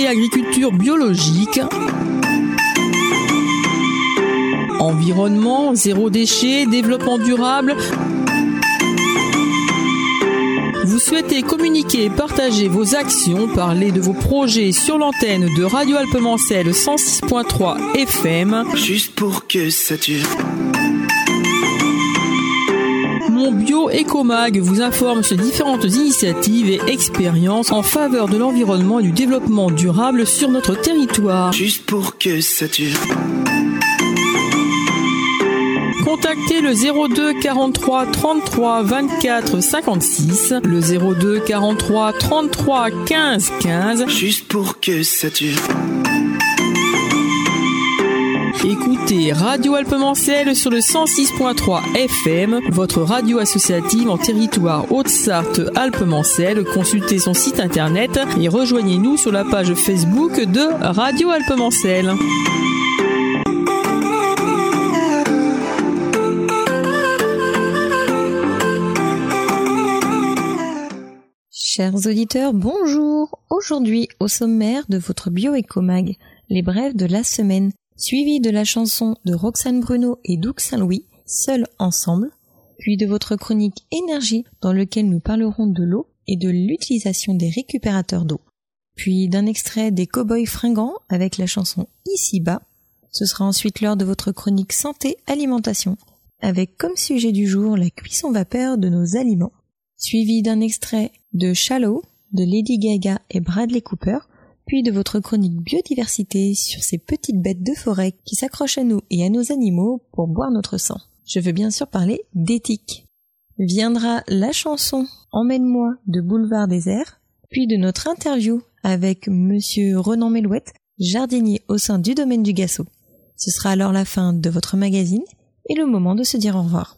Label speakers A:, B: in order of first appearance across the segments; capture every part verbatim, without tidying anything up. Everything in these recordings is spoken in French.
A: santé, agriculture biologique, environnement, zéro déchet, développement durable. Vous souhaitez communiquer et partager vos actions, parler de vos projets sur l'antenne de Radio Alpes-Mancelles cent six point trois F M.
B: Juste pour que ça dure.
A: Mon Bio Écomag vous informe sur différentes initiatives et expériences en faveur de l'environnement et du développement durable sur notre territoire.
B: Juste pour que ça dure.
A: Contactez le zéro deux quarante-trois trente-trois vingt-quatre cinquante-six, le zéro deux quarante-trois trente-trois quinze quinze.
B: Juste pour que ça dure.
A: Écoutez Radio Alpes-Mancelles sur le cent six point trois F M, votre radio associative en territoire Haute-Sarthe Alpes-Mancelles. Consultez son site internet et rejoignez-nous sur la page Facebook de Radio Alpes-Mancelles.
C: Chers auditeurs, bonjour. Aujourd'hui, au sommaire de votre Bio Écomag, les brèves de la semaine, suivi de la chanson de Roxane Bruno et Doug Saint-Louis, Seuls ensemble, puis de votre chronique Énergie, dans lequel nous parlerons de l'eau et de l'utilisation des récupérateurs d'eau, puis d'un extrait des Cowboys fringants avec la chanson Ici-bas. Ce sera ensuite l'heure de votre chronique Santé Alimentation, avec comme sujet du jour la cuisson vapeur de nos aliments, suivi d'un extrait de Shallow de Lady Gaga et Bradley Cooper, puis de votre chronique biodiversité sur ces petites bêtes de forêt qui s'accrochent à nous et à nos animaux pour boire notre sang. Je veux bien sûr parler d'éthique. Viendra la chanson Emmène-moi de Boulevard Désert, puis de notre interview avec monsieur Renan Melouette, jardinier au sein du domaine du Gassot. Ce sera alors la fin de votre magazine et le moment de se dire au revoir.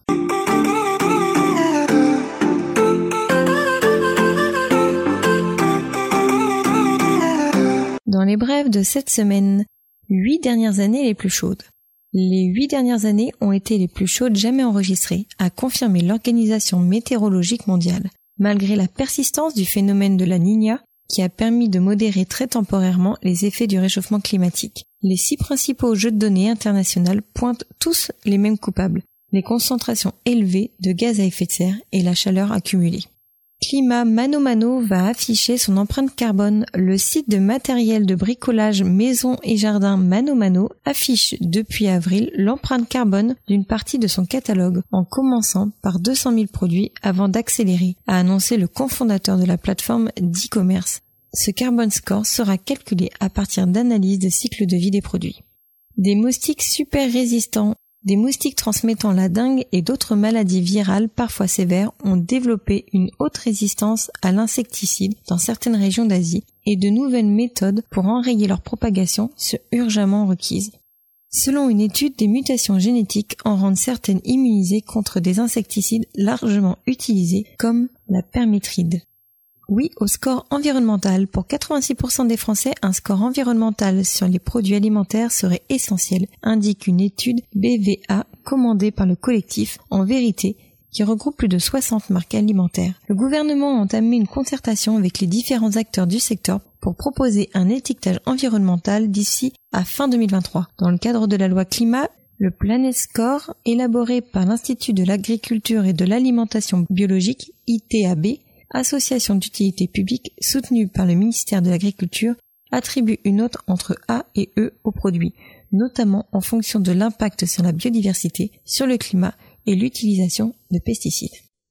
C: Dans les brèves de cette semaine, huit dernières années les plus chaudes. Les huit dernières années ont été les plus chaudes jamais enregistrées, a confirmé l'Organisation météorologique mondiale, malgré la persistance du phénomène de la Niña, qui a permis de modérer très temporairement les effets du réchauffement climatique. Les six principaux jeux de données internationaux pointent tous les mêmes coupables, les concentrations élevées de gaz à effet de serre et la chaleur accumulée. Climat Mano Mano va afficher son empreinte carbone. Le site de matériel de bricolage maison et jardin Mano Mano affiche depuis avril l'empreinte carbone d'une partie de son catalogue en commençant par deux cent mille produits avant d'accélérer, a annoncé le cofondateur de la plateforme d'e-commerce. Ce carbone score sera calculé à partir d'analyses de cycle de vie des produits. Des moustiques super résistants. Des moustiques transmettant la dengue et d'autres maladies virales parfois sévères ont développé une haute résistance à l'insecticide dans certaines régions d'Asie et de nouvelles méthodes pour enrayer leur propagation sont urgemment requises. Selon une étude, des mutations génétiques en rendent certaines immunisées contre des insecticides largement utilisés comme la permétride. Oui au score environnemental. Pour quatre-vingt-six pour cent des Français, un score environnemental sur les produits alimentaires serait essentiel, indique une étude B V A commandée par le collectif En Vérité, qui regroupe plus de soixante marques alimentaires. Le gouvernement a entamé une concertation avec les différents acteurs du secteur pour proposer un étiquetage environnemental d'ici à fin deux mille vingt-trois. Dans le cadre de la loi climat, le Planet Score, élaboré par l'Institut de l'agriculture et de l'alimentation biologique, I T A B, association d'utilité publique soutenue par le ministère de l'Agriculture, attribue une note entre A et E aux produits, notamment en fonction de l'impact sur la biodiversité, sur le climat et l'utilisation de pesticides.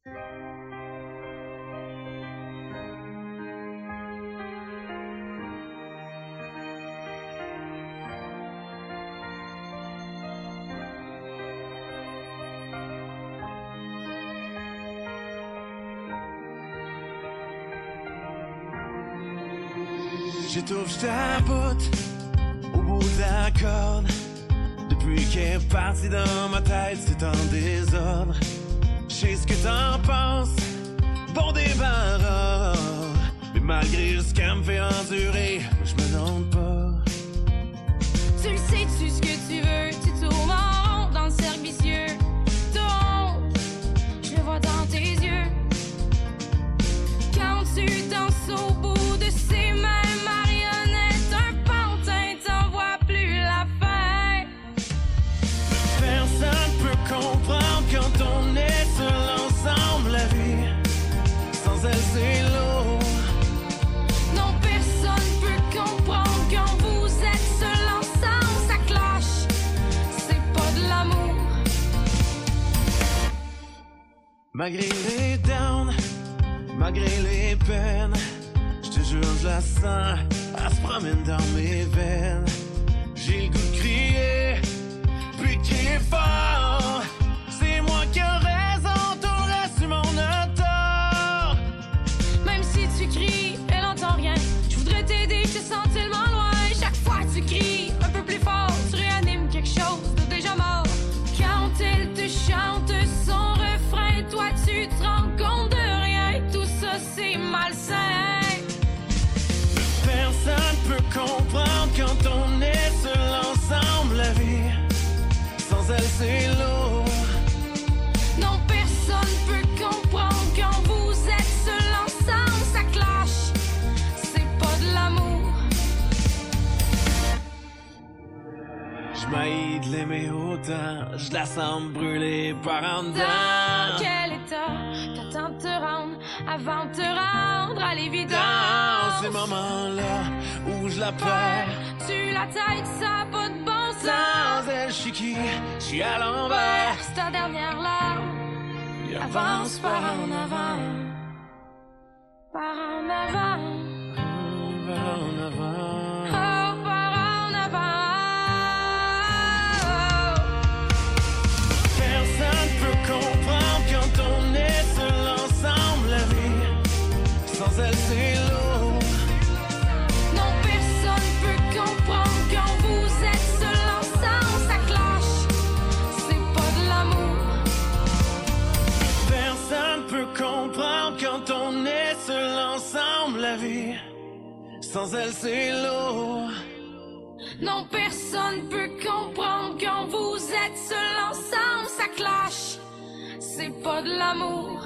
D: J'étouffe ta botte au bout de la corde. Depuis qu'elle est partie dans ma tête, c'est en désordre. Je sais ce que t'en penses, bon débarras. Mais malgré ce qu'elle me fait endurer, je me demande pas.
E: Tu le sais-tu ce que tu veux, tu tournes en rond dans le cercle vicieux. Ton honte, je le vois dans tes yeux. Quand tu danses au bout de ces mêmes marionnettes
D: comprendre quand on est seul ensemble. La vie, sans elle c'est lourd.
E: Non, personne peut comprendre quand vous êtes seul ensemble, ça clash. C'est pas de l'amour.
D: Malgré les downs, malgré les peines, je te jure je la sens, elle se promène dans mes veines. J'ai le goût de crier, puis crier fort. C'est moi qui ai raison, tout le reste du monde a tort.
E: Même si tu cries, elle entend rien. Je voudrais t'aider, je te sens tellement loin. Chaque fois que tu cries un peu plus fort, tu réanimes quelque chose de déjà mort. Quand elle te chante son refrain, toi tu te rends compte de rien. Tout ça c'est malsain.
D: Personne peut comprendre quand on est seul ensemble. La vie, sans elle c'est lourd.
E: Non, personne peut comprendre quand vous êtes seul ensemble, ça clash. C'est pas de l'amour.
D: J'maillis de l'aimer autant, je la sens brûler par en dedans.
E: Dans quel état t'attends de te rendre avant de te rendre à l'évidence?
D: Dans ces moments-là où je la perds,
E: Tu la tête, ça a pas de bon
D: sans
E: sens.
D: elle je suis qui, je suis à l'envers.
E: C'est ta dernière larme.
D: Il
E: Avance par en avant. Par en avant.
D: Par en avant.
E: Oh, par en avant.
D: Personne peut comprendre quand on est seul ensemble. La vie, sans elle c'est lourd.
E: Non, personne peut comprendre quand vous êtes seul ensemble, ça clash. C'est pas de l'amour.
D: Personne peut comprendre quand on est seul ensemble. La vie, sans elle c'est lourd.
E: Non, personne peut comprendre quand vous êtes seul ensemble, ça clash. C'est pas de l'amour.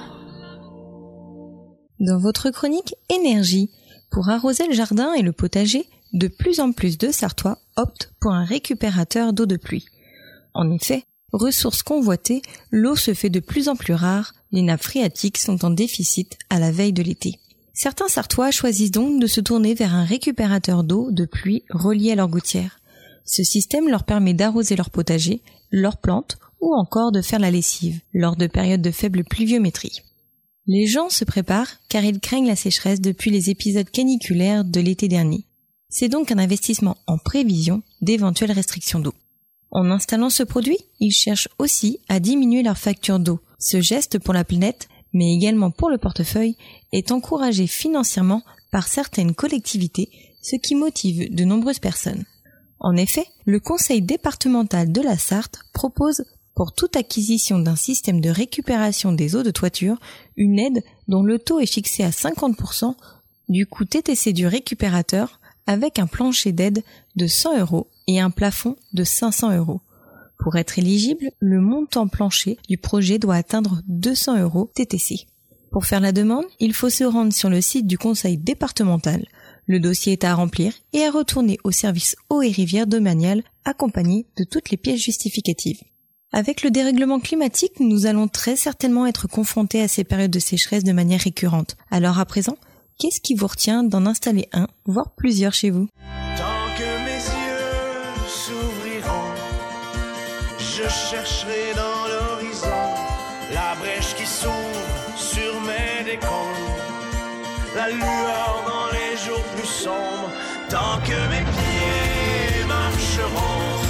C: Dans votre chronique Énergie, pour arroser le jardin et le potager, de plus en plus de Sartois optent pour un récupérateur d'eau de pluie. En effet, ressource convoitée, l'eau se fait de plus en plus rare, les nappes phréatiques sont en déficit à la veille de l'été. Certains Sartois choisissent donc de se tourner vers un récupérateur d'eau de pluie relié à leur gouttière. Ce système leur permet d'arroser leur potager, leurs plantes ou encore de faire la lessive lors de périodes de faible pluviométrie. Les gens se préparent car ils craignent la sécheresse depuis les épisodes caniculaires de l'été dernier. C'est donc un investissement en prévision d'éventuelles restrictions d'eau. En installant ce produit, ils cherchent aussi à diminuer leur facture d'eau. Ce geste pour la planète, mais également pour le portefeuille, est encouragé financièrement par certaines collectivités, ce qui motive de nombreuses personnes. En effet, le conseil départemental de la Sarthe propose, pour toute acquisition d'un système de récupération des eaux de toiture, une aide dont le taux est fixé à cinquante pour cent du coût T T C du récupérateur, avec un plancher d'aide de cent euros et un plafond de cinq cents euros. Pour être éligible, le montant plancher du projet doit atteindre deux cents euros T T C. Pour faire la demande, il faut se rendre sur le site du conseil départemental. Le dossier est à remplir et à retourner au service eau et rivière domanial accompagné de toutes les pièces justificatives. Avec le dérèglement climatique, nous allons très certainement être confrontés à ces périodes de sécheresse de manière récurrente. Alors à présent, qu'est-ce qui vous retient d'en installer un, voire plusieurs chez vous?
D: Tant que mes yeux s'ouvriront, je chercherai dans l'horizon la brèche qui s'ouvre sur mes décombres, la lueur dans les jours plus sombres. Tant que mes pieds marcheront,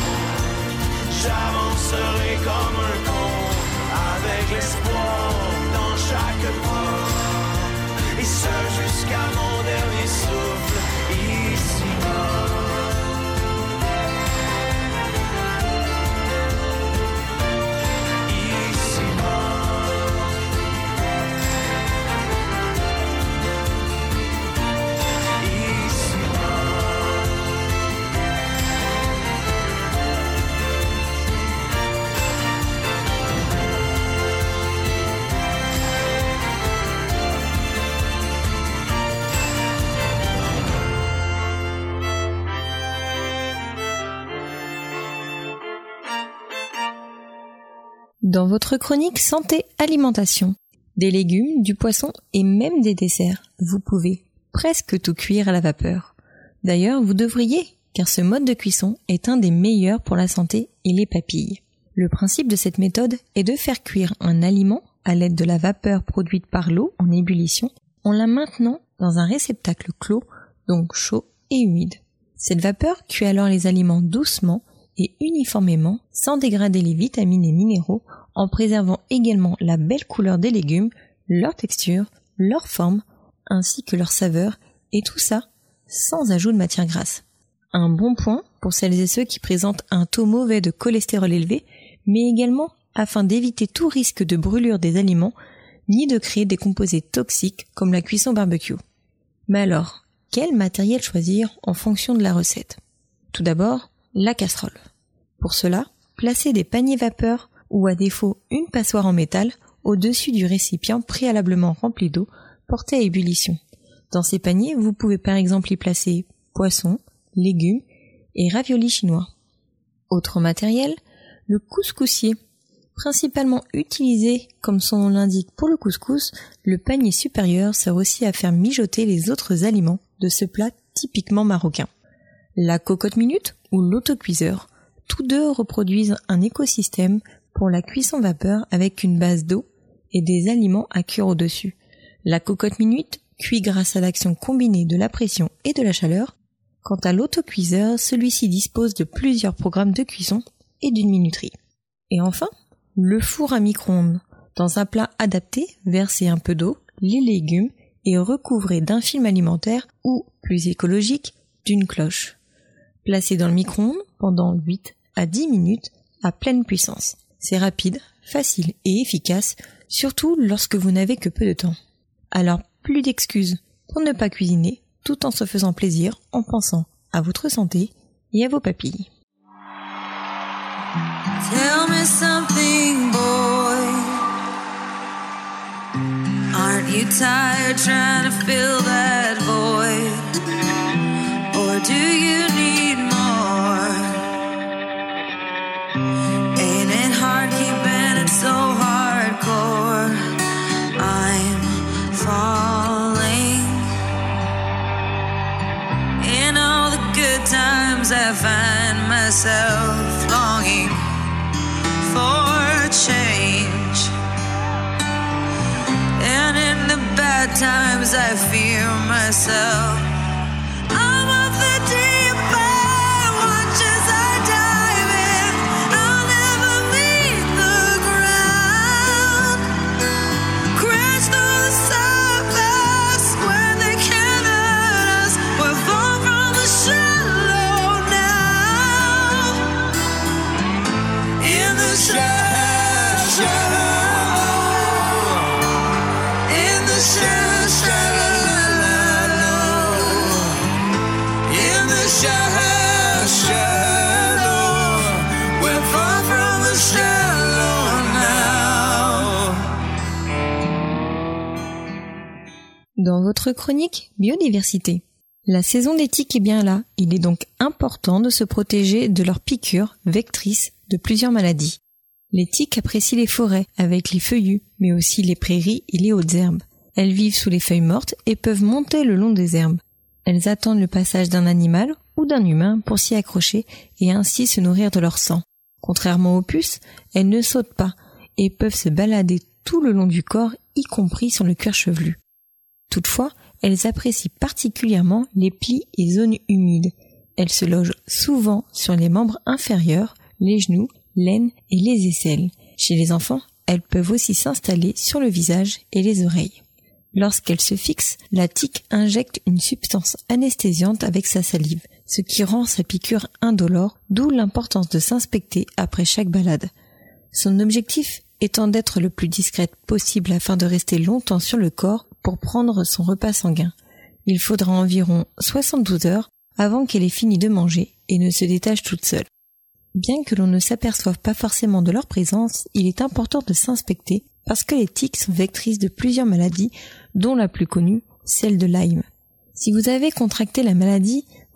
D: j'avancerai comme un con, avec l'espoir dans chaque pas, et ce jusqu'à mon dernier souffle ici-bas.
C: Dans votre chronique Santé Alimentation, des légumes, du poisson et même des desserts, vous pouvez presque tout cuire à la vapeur. D'ailleurs, vous devriez, car ce mode de cuisson est un des meilleurs pour la santé et les papilles. Le principe de cette méthode est de faire cuire un aliment à l'aide de la vapeur produite par l'eau en ébullition, en la maintenant dans un réceptacle clos, donc chaud et humide. Cette vapeur cuit alors les aliments doucement et uniformément, sans dégrader les vitamines et minéraux, en préservant également la belle couleur des légumes, leur texture, leur forme, ainsi que leur saveur, et tout ça sans ajout de matière grasse. Un bon point pour celles et ceux qui présentent un taux mauvais de cholestérol élevé, mais également afin d'éviter tout risque de brûlure des aliments, ni de créer des composés toxiques comme la cuisson barbecue. Mais alors, quel matériel choisir en fonction de la recette? Tout d'abord, la casserole. Pour cela, placez des paniers vapeur ou à défaut une passoire en métal au-dessus du récipient préalablement rempli d'eau porté à ébullition. Dans ces paniers, vous pouvez par exemple y placer poissons, légumes et raviolis chinois. Autre matériel, le couscoussier. Principalement utilisé, comme son nom l'indique, pour le couscous, le panier supérieur sert aussi à faire mijoter les autres aliments de ce plat typiquement marocain. La cocotte minute ou l'autocuiseur, tous deux reproduisent un écosystème pour la cuisson vapeur avec une base d'eau et des aliments à cuire au-dessus. La cocotte minute cuit grâce à l'action combinée de la pression et de la chaleur. Quant à l'autocuiseur, celui-ci dispose de plusieurs programmes de cuisson et d'une minuterie. Et enfin, le four à micro-ondes. Dans un plat adapté, versez un peu d'eau, les légumes et recouvrez d'un film alimentaire ou, plus écologique, d'une cloche. Placez dans le micro-ondes pendant huit à dix minutes à pleine puissance. C'est rapide, facile et efficace, surtout lorsque vous n'avez que peu de temps. Alors, plus d'excuses pour ne pas cuisiner, tout en se faisant plaisir en pensant à votre santé et à vos papilles.
F: Tell me something, boy. Aren't you tired trying to fill that void? Or do you need more? Ain't it hard keeping it so hardcore? I'm falling. In all the good times I find myself longing for change, and in the bad times I fear myself. I'm of the deep end, watch as I dive in. I'll never leave the ground. Crash through the surface where they can't hurt us. We're far from the shallow now. In the shallow, shallow, in the shallow, shallow, in the shallow, shallow, we're far from the shallow now.
C: Dans votre chronique biodiversité, la saison des tiques est bien là, il est donc important de se protéger de leurs piqûres vectrices de plusieurs maladies. Les tiques apprécient les forêts avec les feuillus, mais aussi les prairies et les hautes herbes. Elles vivent sous les feuilles mortes et peuvent monter le long des herbes. Elles attendent le passage d'un animal ou d'un humain pour s'y accrocher et ainsi se nourrir de leur sang. Contrairement aux puces, elles ne sautent pas et peuvent se balader tout le long du corps, y compris sur le cuir chevelu. Toutefois, elles apprécient particulièrement les plis et zones humides. Elles se logent souvent sur les membres inférieurs, les genoux, l'aine et les aisselles. Chez les enfants, elles peuvent aussi s'installer sur le visage et les oreilles. Lorsqu'elle se fixe, la tique injecte une substance anesthésiante avec sa salive, ce qui rend sa piqûre indolore, d'où l'importance de s'inspecter après chaque balade. Son objectif étant d'être le plus discrète possible afin de rester longtemps sur le corps pour prendre son repas sanguin. Il faudra environ soixante-douze heures avant qu'elle ait fini de manger et ne se détache toute seule. Bien que l'on ne s'aperçoive pas forcément de leur présence, il est important de s'inspecter parce que les tiques sont vectrices de plusieurs maladies, dont la plus connue, celle de Lyme. Si vous avez contracté la maladie,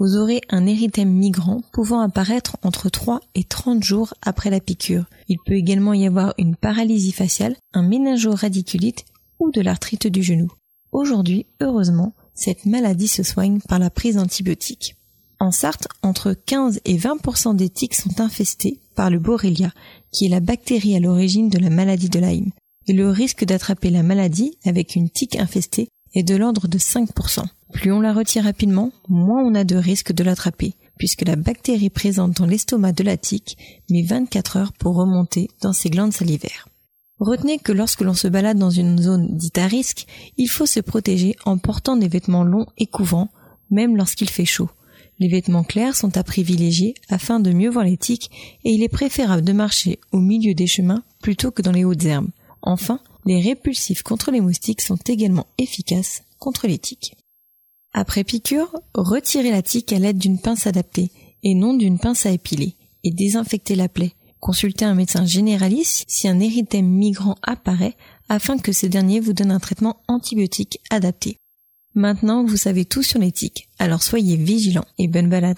C: vous aurez un érythème migrant pouvant apparaître entre trois et trente jours après la piqûre. Il peut également y avoir une paralysie faciale, un méningo-radiculite ou de l'arthrite du genou. Aujourd'hui, heureusement, cette maladie se soigne par la prise d'antibiotiques. En Sarthe, entre quinze et vingt pour cent des tiques sont infestés par le Borrelia, qui est la bactérie à l'origine de la maladie de Lyme. Et le risque d'attraper la maladie avec une tique infestée est de l'ordre de cinq pour cent. Plus on la retire rapidement, moins on a de risque de l'attraper, puisque la bactérie présente dans l'estomac de la tique met vingt-quatre heures pour remonter dans ses glandes salivaires. Retenez que lorsque l'on se balade dans une zone dite à risque, il faut se protéger en portant des vêtements longs et couvrants, même lorsqu'il fait chaud. Les vêtements clairs sont à privilégier afin de mieux voir les tiques et il est préférable de marcher au milieu des chemins plutôt que dans les hautes herbes. Enfin, les répulsifs contre les moustiques sont également efficaces contre les tiques. Après piqûre, retirez la tique à l'aide d'une pince adaptée et non d'une pince à épiler et désinfectez la plaie. Consultez un médecin généraliste si un érythème migrant apparaît afin que ce dernier vous donne un traitement antibiotique adapté. Maintenant, vous savez tout sur les tiques, alors soyez vigilants et bonne balade.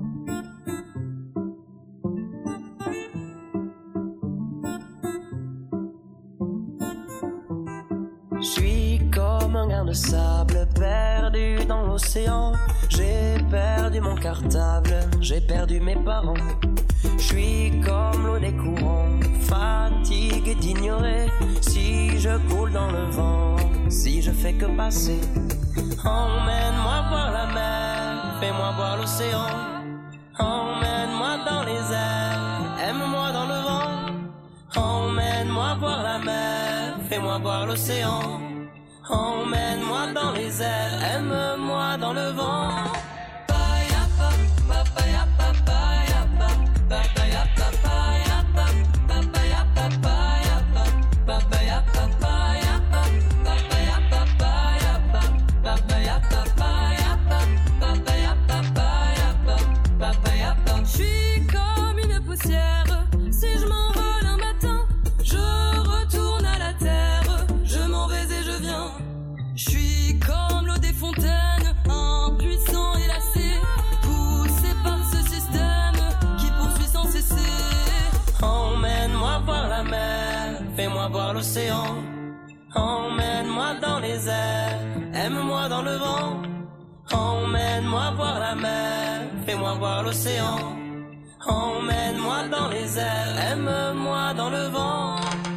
G: Je suis comme un grain de sable perdu dans l'océan. J'ai perdu mon cartable, j'ai perdu mes parents. Je suis comme l'eau des courants, fatigué d'ignorer. Si je coule dans le vent, si je fais que passer. Emmène-moi voir la mer, fais-moi voir l'océan. Emmène-moi dans les airs, aime-moi dans le vent. Emmène-moi voir la mer, fais-moi voir l'océan. Emmène-moi dans les airs, aime-moi dans le vent. Fais-moi voir l'océan, emmène-moi dans les airs, aime-moi dans le vent. Emmène-moi voir la mer, fais-moi voir l'océan. Emmène-moi dans les airs, aime-moi dans le vent.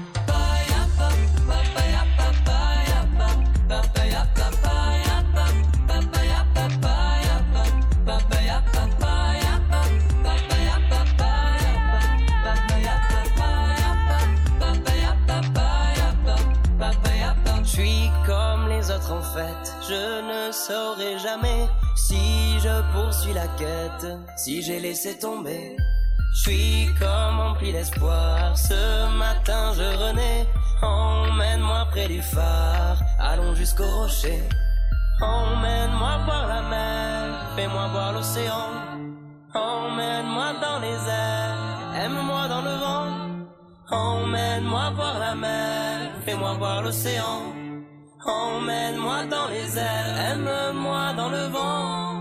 G: En fait, je ne saurai jamais si je poursuis la quête, si j'ai laissé tomber. Je suis comme empli d'espoir, ce matin je renais. Emmène-moi près du phare, allons jusqu'au rocher. Emmène-moi voir la mer, fais-moi voir l'océan. Emmène-moi dans les airs, aime-moi dans le vent. Emmène-moi voir la mer, fais-moi voir l'océan. Emmène-moi dans les airs, aime-moi dans le vent.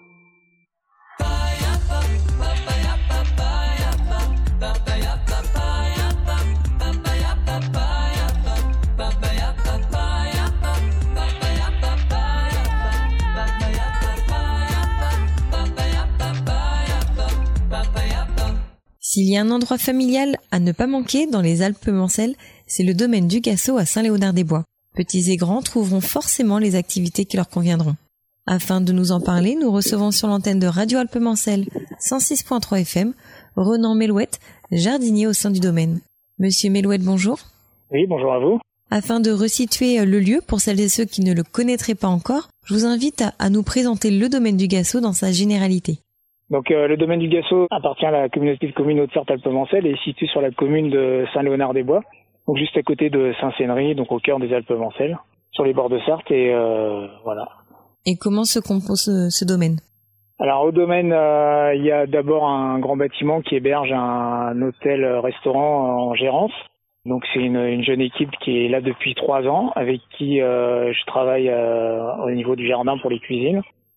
C: S'il y a un endroit familial à ne pas manquer dans les Alpes-Mancelles, c'est le domaine du Gassot à Saint-Léonard-des-Bois. Petits et grands trouveront forcément les activités qui leur conviendront. Afin de nous en parler, nous recevons sur l'antenne de Radio Alpes-Mancelles cent six point trois F M Ronan Melouette, jardinier au sein du domaine. Monsieur Melouette, bonjour.
H: Oui, bonjour à vous.
C: Afin de resituer le lieu pour celles et ceux qui ne le connaîtraient pas encore, je vous invite à, à nous présenter le domaine du Gassot dans sa généralité.
H: Donc euh, le domaine du Gassot appartient à la communauté de communes Haute-Sarthe-Alpes-Mancelles et est situé sur la commune de Saint-Léonard-des-Bois, donc juste à côté de Saint-Séneri, donc au cœur des Alpes-Mancelles, sur les bords de Sarthe et euh, voilà.
C: Et comment se compose ce, ce domaine ?
H: Alors au domaine, euh, il y a d'abord un grand bâtiment qui héberge un hôtel-restaurant en gérance. Donc c'est une, une jeune équipe qui est là depuis trois ans, avec qui euh, je travaille euh, au niveau du jardin pour les cuisines.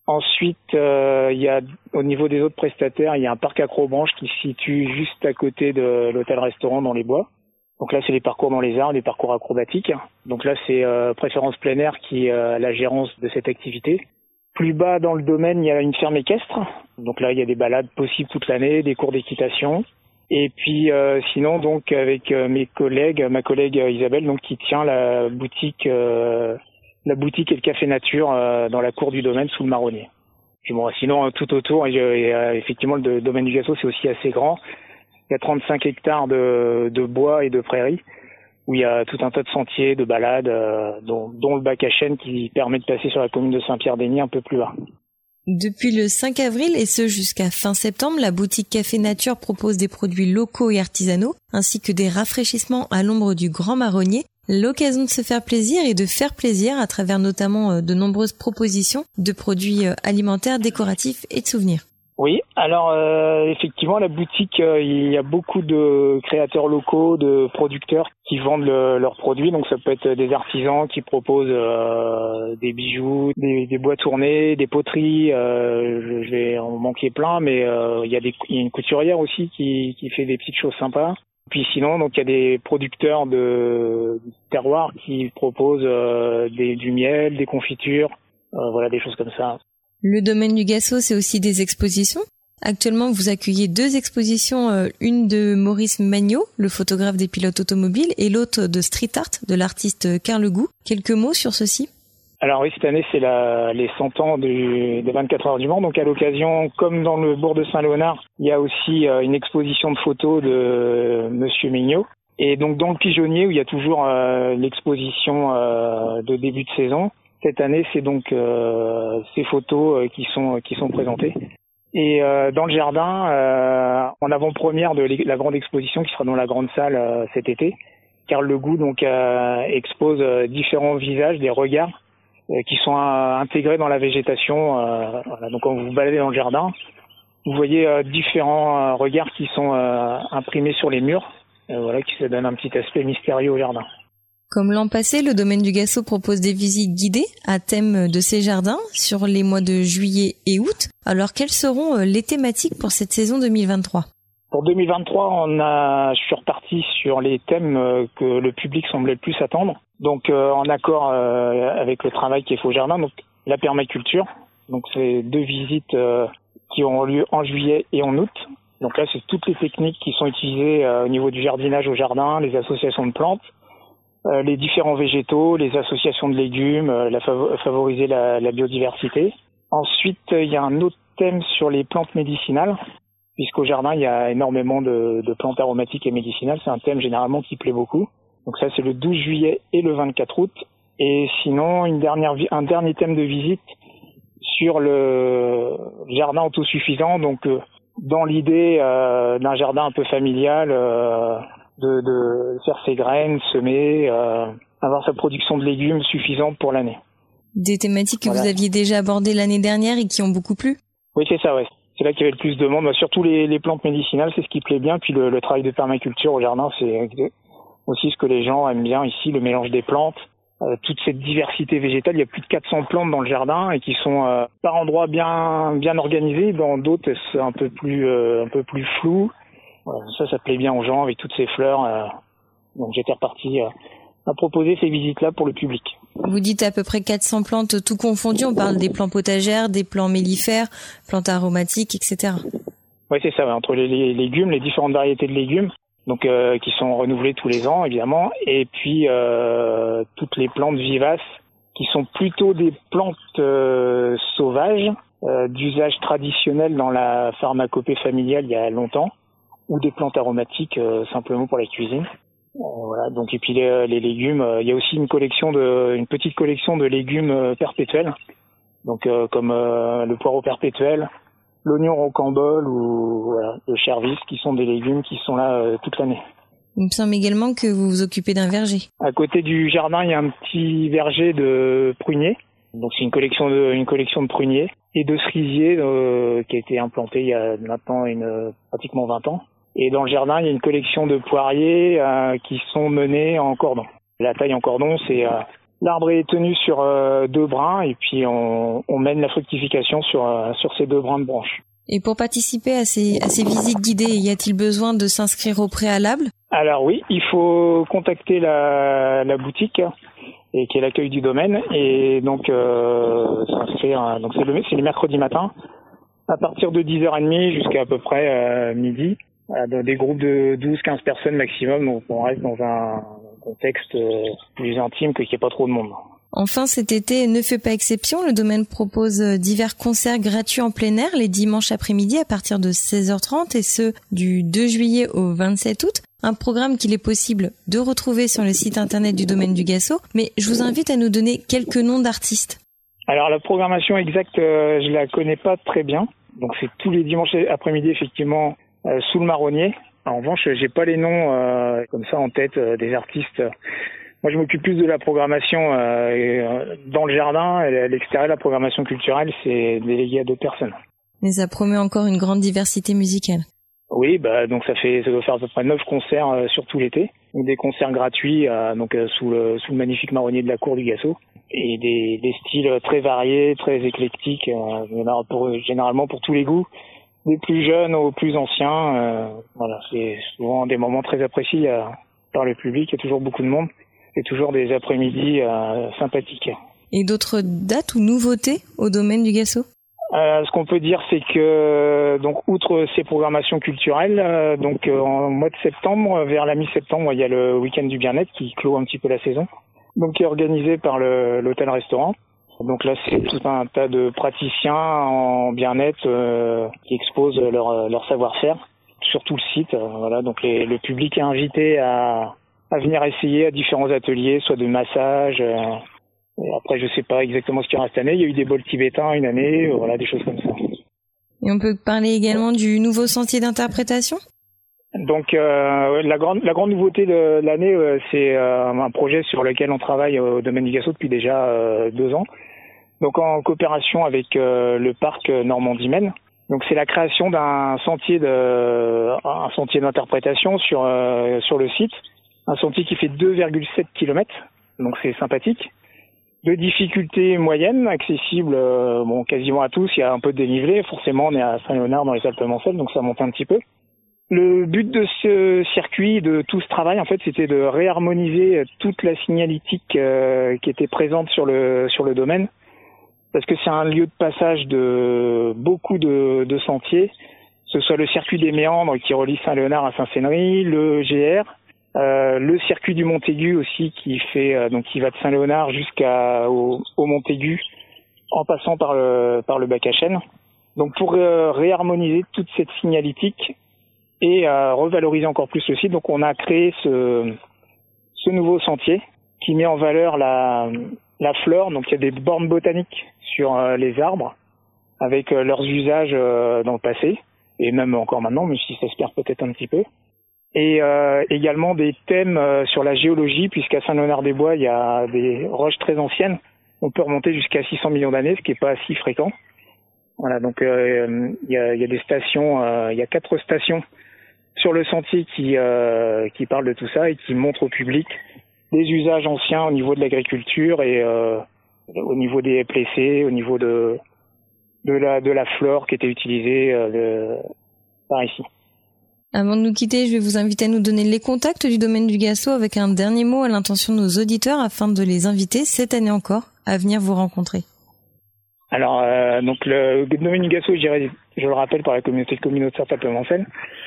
H: Ensuite, euh, il y a au niveau des autres prestataires, il y a un parc Acrobranche qui se situe juste à côté de l'hôtel-restaurant dans les Bois. Donc là, c'est les parcours dans les arbres, les parcours acrobatiques. Donc là, c'est euh, Préférence plein air qui a euh, la gérance de cette activité. Plus bas dans le domaine, il y a une ferme équestre. Donc là, il y a des balades possibles toute l'année, des cours d'équitation. Et puis euh, sinon, donc avec euh, mes collègues, ma collègue euh, Isabelle, donc qui tient la boutique, euh, la boutique et le café nature euh, dans la cour du domaine sous le marronnier. Puis bon, sinon tout autour, et, et, euh, effectivement, le domaine du Gasso, c'est aussi assez grand. Il y a trente-cinq hectares de, de bois et de prairies, où il y a tout un tas de sentiers, de balades, euh, dont, dont le bac à chêne qui permet de passer sur la commune de Saint-Pierre-d'Aigny un peu plus bas.
C: Depuis le cinq avril et ce jusqu'à fin septembre, la boutique Café Nature propose des produits locaux et artisanaux, ainsi que des rafraîchissements à l'ombre du Grand Marronnier. L'occasion de se faire plaisir et de faire plaisir à travers notamment de nombreuses propositions de produits alimentaires, décoratifs et de souvenirs.
H: Oui, alors euh, effectivement, la boutique, euh, il y a beaucoup de créateurs locaux, de producteurs qui vendent le, leurs produits. Donc ça peut être des artisans qui proposent euh, des bijoux, des, des bois tournés, des poteries. Euh, je, je vais en manquer plein, mais euh, il y a des, il y a une couturière aussi qui, qui fait des petites choses sympas. Puis sinon, donc il y a des producteurs de, de terroirs qui proposent euh, des, du miel, des confitures, euh, voilà, des choses comme ça.
C: Le domaine du Gasso, c'est aussi des expositions. Actuellement, vous accueillez deux expositions, euh, une de Maurice Magnaud, le photographe des pilotes automobiles, et l'autre de street art de l'artiste Carl Legout. Quelques mots sur ceci?
H: Alors oui, cette année, c'est la, les cent ans du, des vingt-quatre heures du Mans. Donc à l'occasion, comme dans le bourg de Saint-Léonard, il y a aussi euh, une exposition de photos de euh, Monsieur Mignot. Et donc dans le Pigeonnier, où il y a toujours euh, l'exposition euh, de début de saison, cette année, c'est donc euh, ces photos euh, qui sont qui sont présentées. Et euh, dans le jardin, euh, en avant-première de la grande exposition qui sera dans la grande salle euh, cet été, Carl Legout donc euh, expose euh, différents visages, des regards euh, qui sont euh, intégrés dans la végétation. Euh, voilà. Donc quand vous vous baladez dans le jardin, vous voyez euh, différents euh, regards qui sont euh, imprimés sur les murs, euh, voilà, qui ça donne un petit aspect mystérieux au jardin.
C: Comme l'an passé, le domaine du Gasso propose des visites guidées à thème de ces jardins sur les mois de juillet et août. Alors, quelles seront les thématiques pour cette saison deux mille vingt-trois?
H: Pour deux mille vingt-trois, on a, je suis reparti sur les thèmes que le public semblait le plus attendre. Donc, euh, en accord euh, avec le travail qui est fait au jardin, donc la permaculture. Donc, c'est deux visites euh, qui auront lieu en juillet et en août. Donc là, c'est toutes les techniques qui sont utilisées euh, au niveau du jardinage au jardin, les associations de plantes, Euh, les différents végétaux, les associations de légumes, euh, la fav- favoriser la, la biodiversité. Ensuite, il euh, y a un autre thème sur les plantes médicinales, puisqu'au jardin, il y a énormément de, de plantes aromatiques et médicinales. C'est un thème généralement qui plaît beaucoup. Donc ça, c'est le douze juillet et le vingt-quatre août. Et sinon, une dernière vi- un dernier thème de visite sur le jardin autosuffisant. Donc, euh, dans l'idée euh, d'un jardin un peu familial, euh, De, de faire ses graines, semer, euh, avoir sa production de légumes suffisante pour l'année.
C: Des thématiques que voilà. Vous aviez déjà abordées l'année dernière et qui ont beaucoup plu?
H: Oui, c'est ça, ouais. C'est là qu'il y avait le plus de monde. Bah, surtout les, les plantes médicinales, c'est ce qui plaît bien. Puis le, le travail de permaculture au jardin, c'est aussi ce que les gens aiment bien ici, le mélange des plantes. Euh, toute cette diversité végétale, il y a plus de quatre cents plantes dans le jardin et qui sont euh, par endroits bien bien organisées. Dans d'autres, c'est un peu plus euh, un peu plus flou. Ça, ça plaît bien aux gens avec toutes ces fleurs. Euh, donc j'étais reparti euh, à proposer ces visites-là pour le public.
C: Vous dites à peu près quatre cents plantes tout confondues. On parle des plants potagères, des plants mellifères, plantes aromatiques, et cetera.
H: Oui, c'est ça. Ouais, entre les, les légumes, les différentes variétés de légumes, donc euh, qui sont renouvelées tous les ans, évidemment, et puis euh, toutes les plantes vivaces qui sont plutôt des plantes euh, sauvages, euh, d'usage traditionnel dans la pharmacopée familiale il y a longtemps, ou des plantes aromatiques euh, simplement pour la cuisine. Euh, voilà. Donc et puis les, les légumes, euh, il y a aussi une collection de, une petite collection de légumes euh, perpétuels. Donc euh, comme euh, le poireau perpétuel, l'oignon rocambole ou voilà, le chervis, qui sont des légumes qui sont là euh, toute l'année.
C: Il me semble également que vous vous occupez d'un verger.
H: À côté du jardin, il y a un petit verger de pruniers. Donc c'est une collection de une collection de pruniers et de cerisiers euh, qui a été implantée il y a maintenant une pratiquement vingt ans. Et dans le jardin, il y a une collection de poiriers euh, qui sont menés en cordon. La taille en cordon, c'est euh, L'arbre est tenu sur euh, deux brins et puis on, on mène la fructification sur, euh, sur ces deux brins de branches.
C: Et pour participer à ces, à ces visites guidées, y a-t-il besoin de s'inscrire au préalable ?
H: Alors oui, il faut contacter la, la boutique et qui est l'accueil du domaine et donc euh, s'inscrire. Donc c'est le c'est les mercredis matins à partir de dix heures trente jusqu'à à peu près euh, midi, dans des groupes de douze à quinze personnes maximum. Donc on reste dans un contexte euh, plus intime que qu'il n'y ait pas trop de monde.
C: Enfin, cet été ne fait pas exception. Le domaine propose divers concerts gratuits en plein air les dimanches après-midi à partir de seize heures trente et ce du deux juillet au vingt-sept août. Un programme qu'il est possible de retrouver sur le site internet du domaine du Gassot. Mais je vous invite à nous donner quelques noms d'artistes.
H: Alors la programmation exacte, euh, je la connais pas très bien. Donc c'est tous les dimanches après-midi effectivement euh, sous le marronnier. En revanche, j'ai pas les noms euh, comme ça en tête euh, des artistes. Moi, je m'occupe plus de la programmation euh, et, euh, dans le jardin. Et à l'extérieur, la programmation culturelle, c'est délégué à deux personnes.
C: Mais ça promet encore une grande diversité musicale.
H: Oui, bah donc ça fait ça doit faire à peu près neuf concerts euh, sur tout l'été. Donc des concerts gratuits euh, donc euh, sous le sous le magnifique marronnier de la cour du Gassot et des des styles très variés, très éclectiques, euh, pour, généralement pour tous les goûts, des plus jeunes aux plus anciens. Euh, voilà, c'est souvent des moments très appréciés euh, par le public. Il y a toujours beaucoup de monde. C'est toujours des après-midi euh, sympathiques.
C: Et d'autres dates ou nouveautés au domaine du Gassot ?
H: euh, Ce qu'on peut dire, c'est que donc outre ces programmations culturelles, euh, donc euh, en mois de septembre, vers la mi-septembre, il y a le week-end du bien-être qui clôt un petit peu la saison. Donc qui est organisé par le, l'hôtel-restaurant. Donc là, c'est tout un tas de praticiens en bien-être euh, qui exposent leur, leur savoir-faire sur tout le site. Euh, voilà, donc les, le public est invité à à venir essayer à différents ateliers, soit de massage. Euh, et après, je sais pas exactement ce qu'il y aura cette année. Il y a eu des bols tibétains une année, euh, voilà, des choses comme ça.
C: Et on peut parler également du nouveau sentier d'interprétation ?
H: Donc, euh, la grande la grande nouveauté de l'année, euh, c'est euh, un projet sur lequel on travaille au domaine du Gassot depuis déjà euh, deux ans. Donc, en coopération avec euh, le parc Normandie-Maine. Donc, c'est la création d'un sentier de un sentier d'interprétation sur euh, sur le site. Un sentier qui fait deux virgule sept kilomètres, donc c'est sympathique. De difficulté moyenne, accessible euh, bon quasiment à tous. Il y a un peu de dénivelé. Forcément, on est à Saint-Léonard dans les Alpes-Mancelles, donc ça monte un petit peu. Le but de ce circuit, de tout ce travail, en fait, c'était de réharmoniser toute la signalétique euh, qui était présente sur le sur le domaine, parce que c'est un lieu de passage de beaucoup de, de sentiers, que ce soit le circuit des Méandres qui relie Saint-Léonard à Saint-Sénary, le G R. Euh, le circuit du Montaigu aussi qui fait euh, donc qui va de Saint-Léonard jusqu'à au, au Montaigu en passant par le par le bac à chêne. Donc pour euh, réharmoniser toute cette signalétique et euh, revaloriser encore plus le site, donc on a créé ce ce nouveau sentier qui met en valeur la la flore. Donc il y a des bornes botaniques sur euh, les arbres avec euh, leurs usages euh, dans le passé et même encore maintenant, même si ça se perd peut-être un petit peu. Et euh, également des thèmes euh, sur la géologie, puisqu'à Saint-Léonard-des-Bois, il y a des roches très anciennes. On peut remonter jusqu'à six cents millions d'années, ce qui n'est pas si fréquent. Voilà, donc euh, il y a, il y a des stations, euh, il y a quatre stations sur le sentier qui euh, qui parlent de tout ça et qui montrent au public des usages anciens au niveau de l'agriculture et euh, au niveau des plessés, au niveau de de la de la flore qui était utilisée euh, de, par ici.
C: Avant de nous quitter, je vais vous inviter à nous donner les contacts du domaine du Gassot avec un dernier mot à l'intention de nos auditeurs afin de les inviter cette année encore à venir vous rencontrer.
H: Alors, euh, donc le domaine du Gassot est géré, je le rappelle, par la communauté de communauté de Sarthe-Alpes-Mancelles.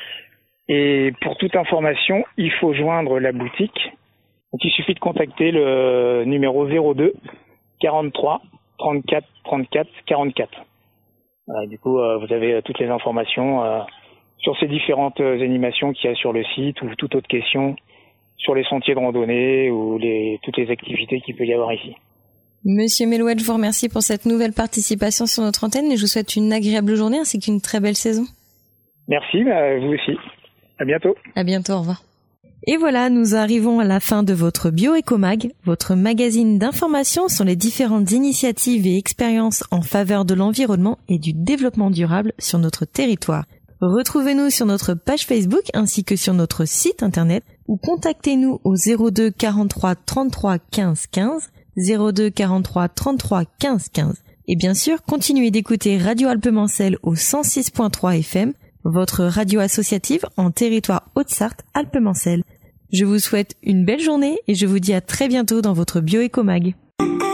H: Et pour toute information, il faut joindre la boutique. Donc il suffit de contacter le numéro zéro deux quarante-trois trente-quatre trente-quatre quarante-quatre. Voilà, du coup, euh, vous avez toutes les informations euh, sur ces différentes animations qu'il y a sur le site ou toute autre question sur les sentiers de randonnée ou les, toutes les activités qu'il peut y avoir ici.
C: Monsieur Melouet, je vous remercie pour cette nouvelle participation sur notre antenne et je vous souhaite une agréable journée ainsi qu'une très belle saison.
H: Merci, bah, vous aussi. À bientôt.
C: À bientôt, au revoir. Et voilà, nous arrivons à la fin de votre Bio-Éco-Mag, votre magazine d'information sur les différentes initiatives et expériences en faveur de l'environnement et du développement durable sur notre territoire. Retrouvez-nous sur notre page Facebook ainsi que sur notre site internet ou contactez-nous au zéro deux quarante-trois trente-trois quinze quinze. zéro deux quarante-trois trente-trois quinze quinze. Et bien sûr, continuez d'écouter Radio Alpes-Mancelles au cent six point trois F M, votre radio associative en territoire Haute-Sarthe Alpes-Mancelles. Je vous souhaite une belle journée et je vous dis à très bientôt dans votre Bioéco Mag.